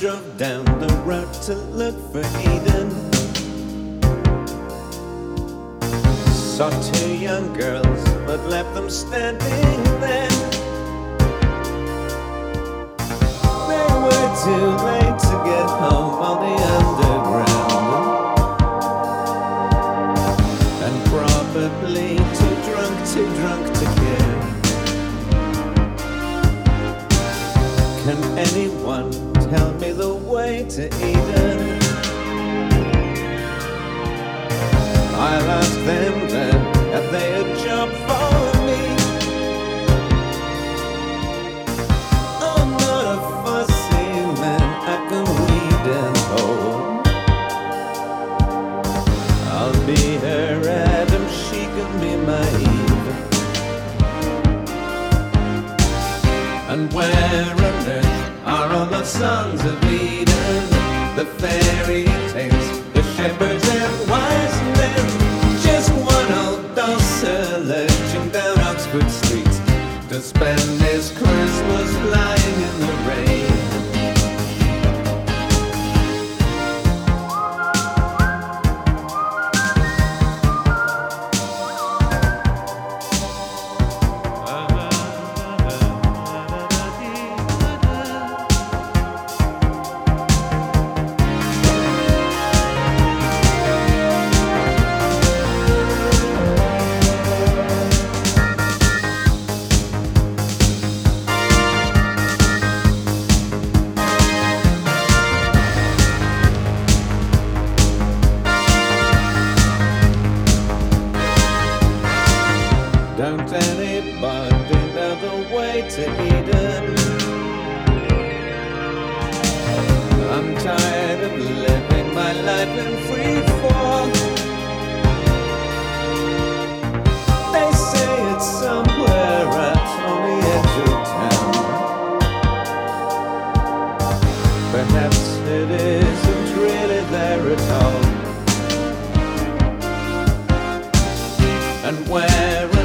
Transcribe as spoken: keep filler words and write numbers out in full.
drove down the road to look for Eden. Saw two young girls, but left them standing there. They were too late to get home on the underground, and probably too drunk, too drunk to care. Can anyone tell me the way to Eden? I'll ask them then, have they a job for me? I'm not a fussy man, I can weed and hold. I'll be her Adam, she can be my Eve. And where on earth are all the sons of Eden? The fairy tales, the shepherds and wise men. Just one old dosser lurching down Oxford Street to spend his Christmas lying in the rain. Don't anybody know the way to Eden? I'm tired of living my life in free fall. They say it's somewhere out on the edge of town. Perhaps it isn't really there at all. And where